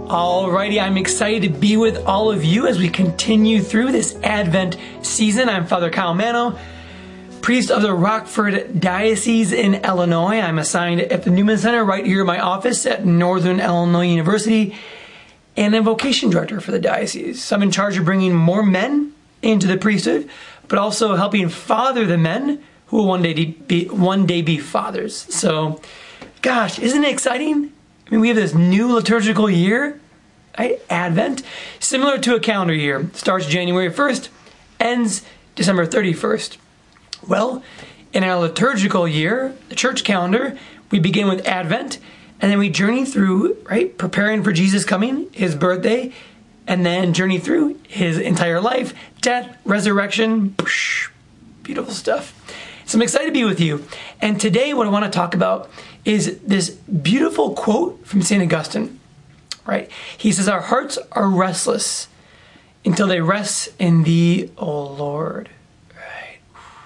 Alrighty, I'm excited to be with all of you as we continue through this Advent season. I'm Father Kyle Mano, priest of the Rockford Diocese in Illinois. I'm assigned at the Newman Center right here in my office at Northern Illinois University, and I'm vocation director for the diocese. So I'm in charge of bringing more men into the priesthood, but also helping father the men who will one day be fathers. So, gosh, isn't it exciting? I mean, we have this new liturgical year, right? Advent, similar to a calendar year. Starts January 1st, ends December 31st. Well, in our liturgical year, the church calendar, we begin with Advent, and then we journey through, right, preparing for Jesus coming, his birthday, and then journey through his entire life, death, resurrection, beautiful stuff. So I'm excited to be with you. And today what I want to talk about is this beautiful quote from St. Augustine, right? He says, "Our hearts are restless until they rest in thee, O Lord." Right?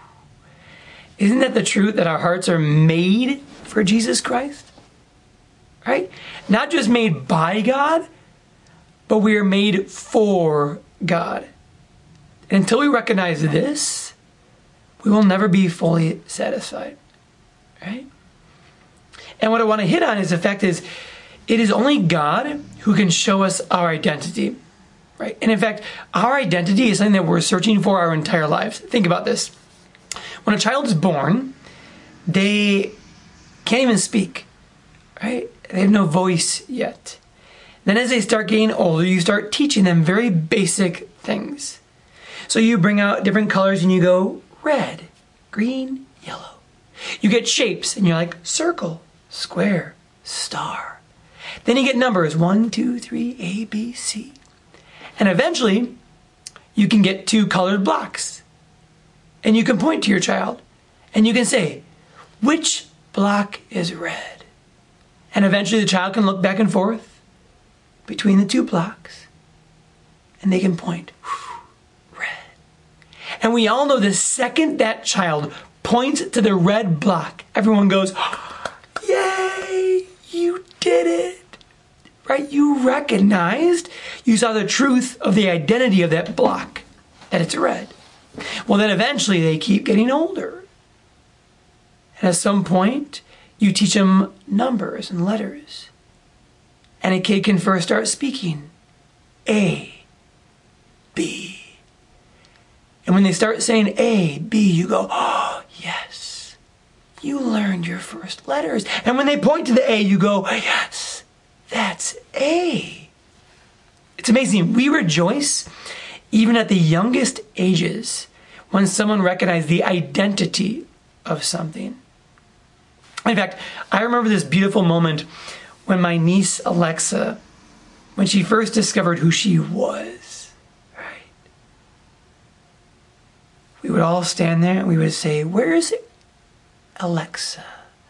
Isn't that the truth, that our hearts are made for Jesus Christ? Right? Not just made by God, but we are made for God. And until we recognize this, we will never be fully satisfied. Right? And what I want to hit on is the fact is, it is only God who can show us our identity, right? And in fact, our identity is something that we're searching for our entire lives. Think about this. When a child is born, they can't even speak, right? They have no voice yet. Then as they start getting older, you start teaching them very basic things. So you bring out different colors and you go red, green, yellow. You get shapes and you're like circle, square, star. Then you get numbers, 1, 2, 3, A, B, C. And eventually, you can get 2 colored blocks. And you can point to your child and you can say, which block is red? And eventually the child can look back and forth between the 2 blocks and they can point, red. And we all know the second that child points to the red block, everyone goes, yay, you did it, right? You recognized, you saw the truth of the identity of that block, that it's red. Well, then eventually they keep getting older. And at some point, you teach them numbers and letters. And a kid can first start speaking A, B. And when they start saying A, B, you go, oh, yes, you learned your first letters. And when they point to the A, you go, yes, that's A. It's amazing. We rejoice even at the youngest ages when someone recognizes the identity of something. In fact, I remember this beautiful moment when my niece Alexa, when she first discovered who she was, right? We would all stand there and we would say, where's Alexa?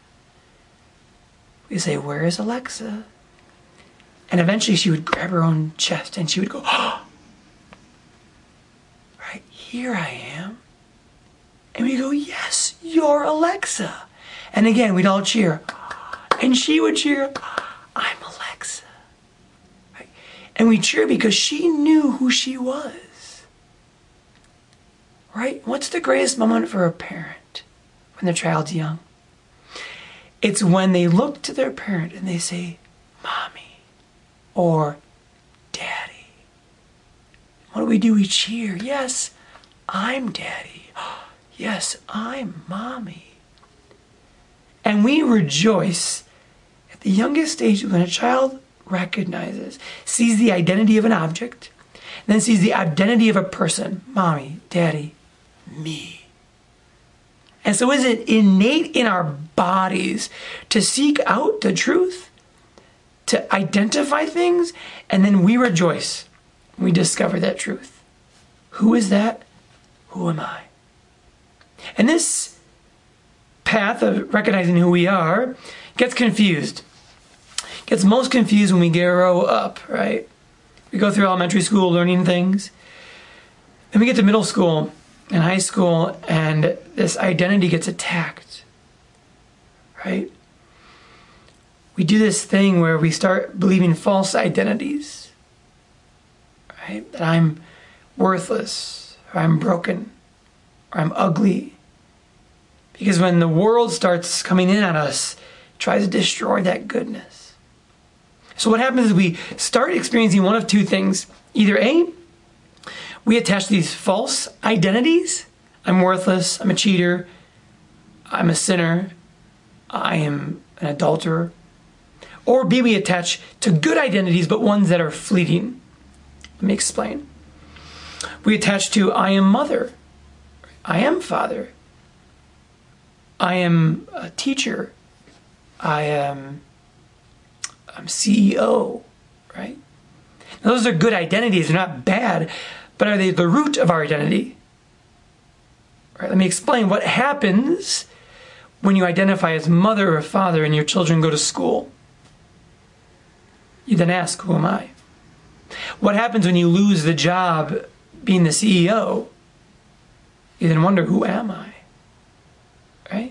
We'd say, where is Alexa? And eventually she would grab her own chest and she would go, oh, right, here I am. And we go, yes, you're Alexa. And again, we'd all cheer. And she would cheer, I'm Alexa. Right? And we cheer because she knew who she was. Right? What's the greatest moment for a parent when their child's young? It's when they look to their parent and they say, Mommy or Daddy. What do? We cheer. Yes, I'm Daddy. Yes, I'm Mommy. And we rejoice at the youngest age when a child recognizes, sees the identity of an object, then sees the identity of a person. Mommy, Daddy, me. And so is it innate in our bodies to seek out the truth, to identify things, and then we rejoice when we discover that truth. Who is that? Who am I? And this path of recognizing who we are gets confused. Gets most confused when we grow up, right? We go through elementary school learning things. Then we get to middle school and high school and this identity gets attacked, right? we do this thing where we start believing false identities, right? That I'm worthless, or I'm broken, or I'm ugly. Because when the world starts coming in on us, it tries to destroy that goodness. So what happens is we start experiencing one of two things. Either A, we attach these false identities. I'm worthless, I'm a cheater, I'm a sinner, I am an adulterer. Or B, we attach to good identities, but ones that are fleeting. Let me explain. We attach to I am mother, I am father, I am a teacher, I'm CEO, right? Now, those are good identities, they're not bad, but are they the root of our identity? Right, let me explain what happens when you identify as mother or father and your children go to school. You then ask, who am I? What happens when you lose the job being the CEO? You then wonder, who am I? Right?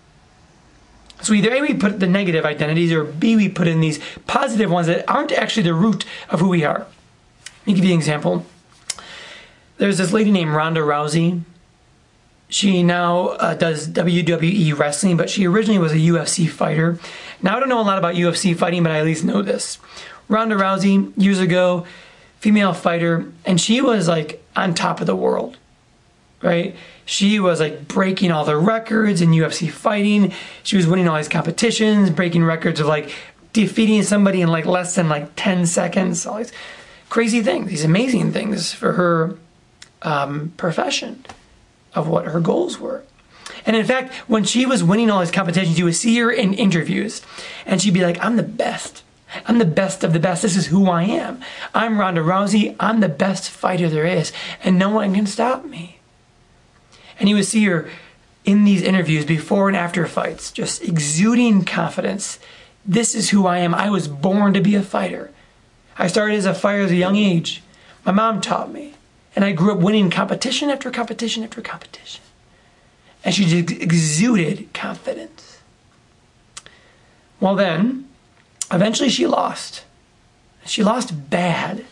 So either A, we put the negative identities, or B, we put in these positive ones that aren't actually the root of who we are. Let me give you an example. There's this lady named Ronda Rousey. She now does WWE wrestling, but she originally was a UFC fighter. Now, I don't know a lot about UFC fighting, but I at least know this. Ronda Rousey, years ago, female fighter, and she was like on top of the world, right? She was like breaking all the records in UFC fighting. She was winning all these competitions, breaking records of like defeating somebody in like less than like 10 seconds. All these crazy things, these amazing things for her profession of what her goals were. And in fact, when she was winning all these competitions, you would see her in interviews and she'd be like, I'm the best. I'm the best of the best. This is who I am. I'm Ronda Rousey. I'm the best fighter there is, and no one can stop me. And you would see her in these interviews before and after fights, just exuding confidence. This is who I am. I was born to be a fighter. I started as a fighter at a young age. My mom taught me. And I grew up winning competition after competition after competition. And she just exuded confidence. Well then, eventually she lost. She lost bad.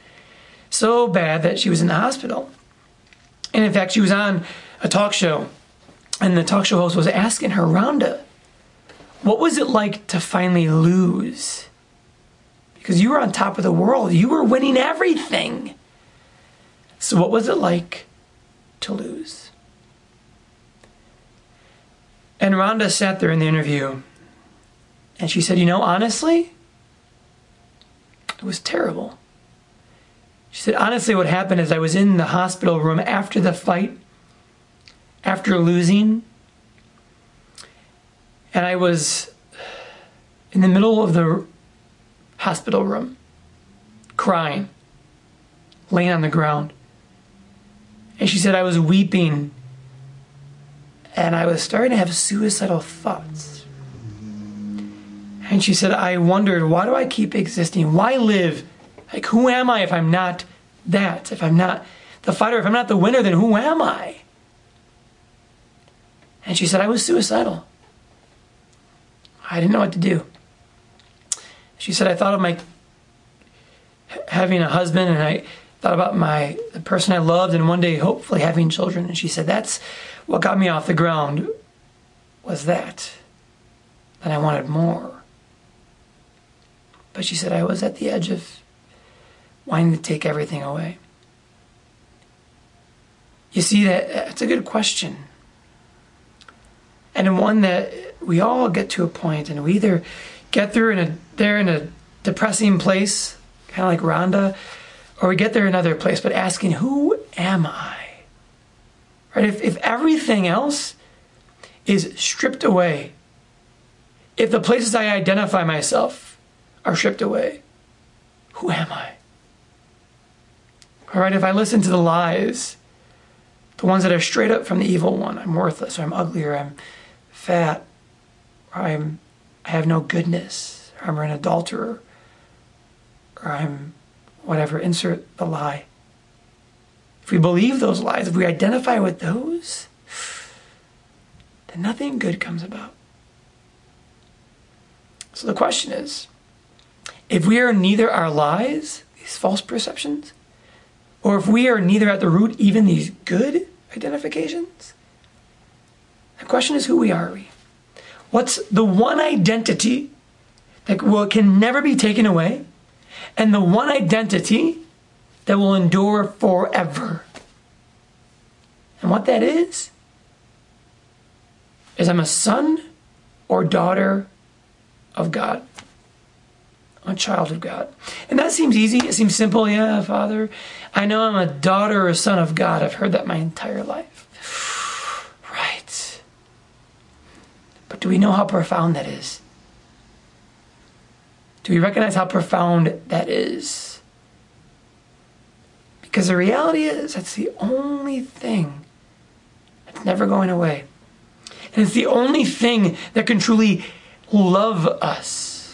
So bad that she was in the hospital. And in fact, she was on a talk show. And the talk show host was asking her, Rhonda, what was it like to finally lose? Because you were on top of the world. You were winning everything. So what was it like to lose? And Rhonda sat there in the interview and she said, honestly, it was terrible. She said, honestly, what happened is I was in the hospital room after the fight, after losing, and I was in the middle of the hospital room, crying, laying on the ground. And she said, I was weeping and I was starting to have suicidal thoughts. And she said, I wondered, why do I keep existing? Why live? Like, who am I if I'm not that? If I'm not the fighter, if I'm not the winner, then who am I? And she said, I was suicidal. I didn't know what to do. She said, I thought of having a husband, and I thought about the person I loved, and one day hopefully having children. And she said, that's what got me off the ground, was that. And I wanted more. But she said, I was at the edge of wanting to take everything away. You see, that's a good question. And one that we all get to a point, and we either get through in a depressing place, kind of like Rhonda, or we get there another place, but asking, who am I? Right? If everything else is stripped away, if the places I identify myself are stripped away, who am I? All right, if I listen to the lies, the ones that are straight up from the evil one, I'm worthless, or I'm ugly, or I'm fat, or I have no goodness, or I'm an adulterer, or I'm whatever, insert the lie. If we believe those lies, if we identify with those, then nothing good comes about. So the question is, if we are neither our lies, these false perceptions, or if we are neither at the root even these good identifications, the question is, who we are we? What's the one identity that can never be taken away, and the one identity that will endure forever? And what that is I'm a son or daughter of God. I'm a child of God. And that seems easy. It seems simple. Yeah, Father, I know I'm a daughter or a son of God. I've heard that my entire life. Right. But do we know how profound that is? Do we recognize how profound that is? Because the reality is, that's the only thing that's never going away. And it's the only thing that can truly love us.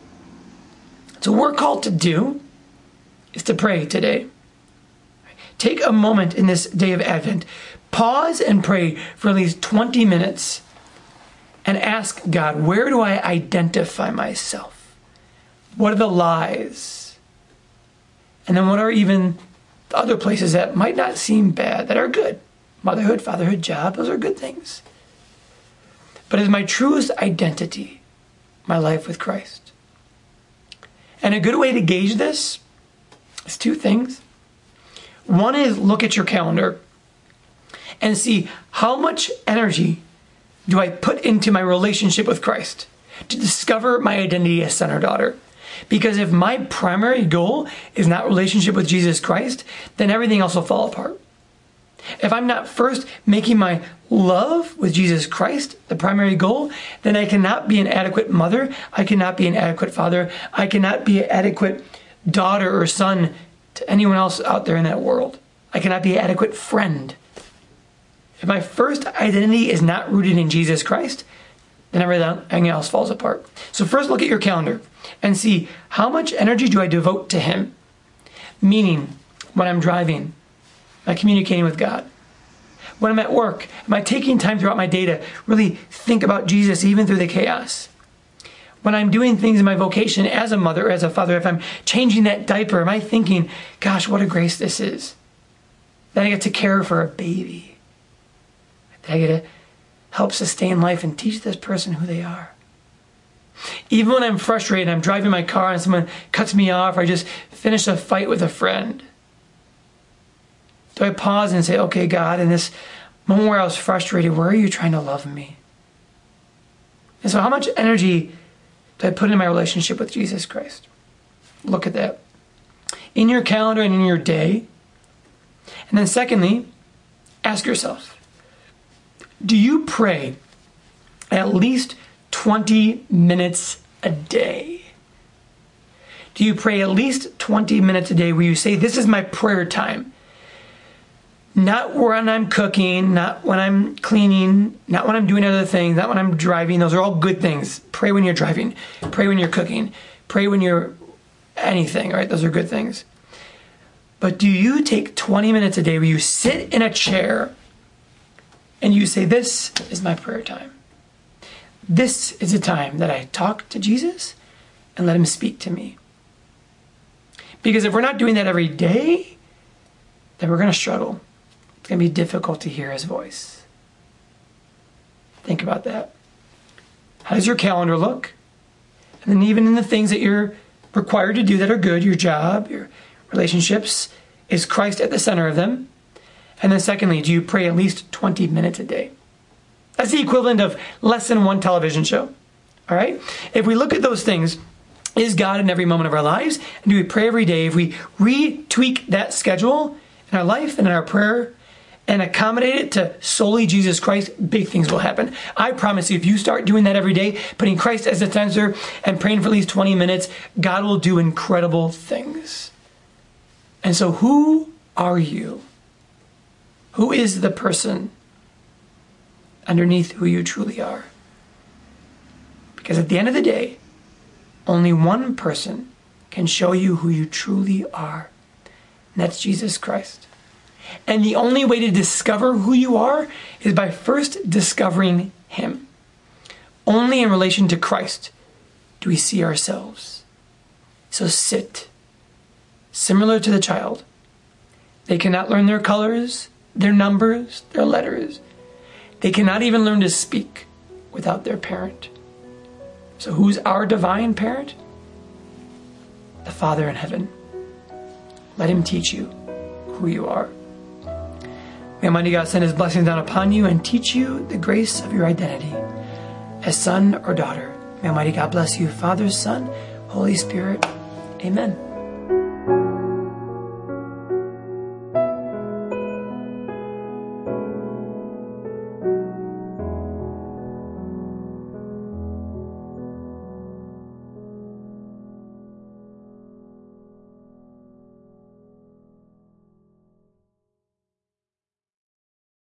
So what we're called to do is to pray today. Take a moment in this day of Advent. Pause and pray for at least 20 minutes and ask God, where do I identify myself? What are the lies? And then what are even the other places that might not seem bad, that are good? Motherhood, fatherhood, job, those are good things. But is my truest identity my life with Christ? And a good way to gauge this is two things. One is look at your calendar and see how much energy do I put into my relationship with Christ to discover my identity as son or daughter. Because if my primary goal is not relationship with Jesus Christ, then everything else will fall apart. If I'm not first making my love with Jesus Christ the primary goal, then I cannot be an adequate mother. I cannot be an adequate father. I cannot be an adequate daughter or son to anyone else out there in that world. I cannot be an adequate friend. If my first identity is not rooted in Jesus Christ, then everything else falls apart. So first look at your calendar and see how much energy do I devote to Him. Meaning, when I'm driving, am I communicating with God? When I'm at work, am I taking time throughout my day to really think about Jesus even through the chaos? When I'm doing things in my vocation as a mother, as a father, if I'm changing that diaper, am I thinking, gosh, what a grace this is? That I get to care for a baby. That I get to help sustain life and teach this person who they are. Even when I'm frustrated, I'm driving my car and someone cuts me off, or I just finished a fight with a friend. Do I pause and say, okay, God, in this moment where I was frustrated, where are you trying to love me? And so how much energy do I put in my relationship with Jesus Christ? Look at that. In your calendar and in your day. And then secondly, ask yourself, do you pray at least 20 minutes a day? Do you pray at least 20 minutes a day where you say, this is my prayer time? Not when I'm cooking, not when I'm cleaning, not when I'm doing other things, not when I'm driving. Those are all good things. Pray when you're driving. Pray when you're cooking. Pray when you're anything, right? Those are good things. But do you take 20 minutes a day where you sit in a chair and you say, this is my prayer time? This is a time that I talk to Jesus and let Him speak to me. Because if we're not doing that every day, then we're going to struggle. It's going to be difficult to hear His voice. Think about that. How does your calendar look? And then even in the things that you're required to do that are good, your job, your relationships, is Christ at the center of them? And then secondly, do you pray at least 20 minutes a day? That's the equivalent of less than one television show. All right? If we look at those things, is God in every moment of our lives? And do we pray every day? If we retweak that schedule in our life and in our prayer and accommodate it to solely Jesus Christ, big things will happen. I promise you, if you start doing that every day, putting Christ as the center and praying for at least 20 minutes, God will do incredible things. And so who are you? Who is the person underneath who you truly are? Because at the end of the day, only one person can show you who you truly are. And that's Jesus Christ. And the only way to discover who you are is by first discovering Him. Only in relation to Christ do do we see ourselves. So sit, similar to the child. They cannot learn their colors, their numbers, their letters. They cannot even learn to speak without their parent. So who's our divine parent? The Father in heaven. Let him teach you who you are. May Almighty God send his blessings down upon you and teach you the grace of your identity as son or daughter. May Almighty God bless you, Father, Son, Holy Spirit. Amen.